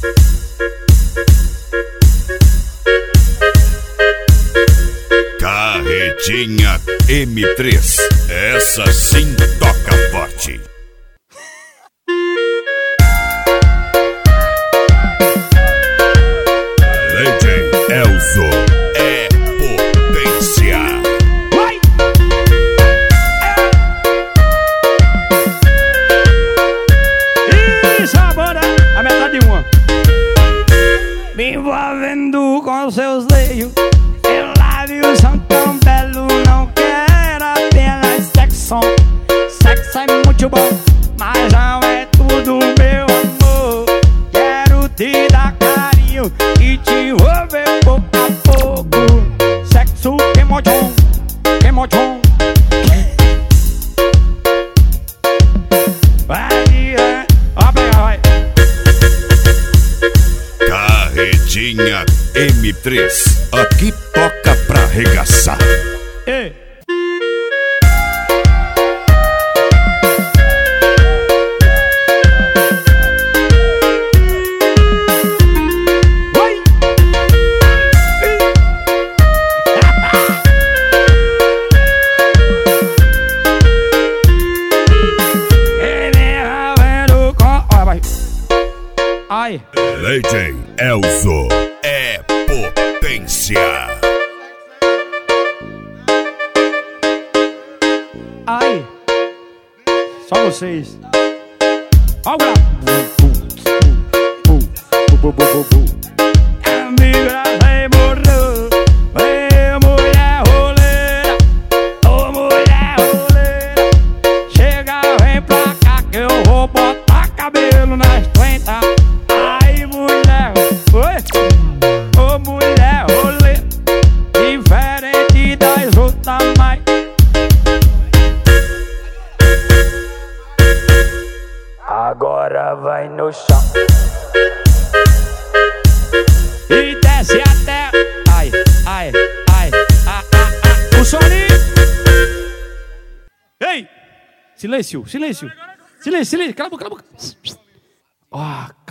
Carretinha M3, essa sim toca forte. DJ Elzo é potência. Vai! E sabora a metade de uma. Me envolvendo com seus seios, eu lábios são tão belos. Não quero apenas sexo. Sexo é muito bom, mas não é tudo, meu amor. Quero te dar carinho e te envolver pouco a pouco. Sexo queimodão, queimodão. Vai, ó, pega, vai. Carretinha M3, aqui toca pra arregaçar. Ei. Ai. DJ Elzo é potência. Ai. Só vocês. Ó o grau. Amiga, você morreu. Ei, mulher roleira. Ô, mulher roleira. Chega, vem pra cá que eu vou botar cabelo nas 30. Ai, mulher. Oi. Ô, mulher roleira. Diferente das outras, mas agora vai no chão e desce até. Ai, ai, ai, o soninho. Ei! Silêncio, silêncio. Silêncio, silêncio. Cala a boca, cala a boca. Ó.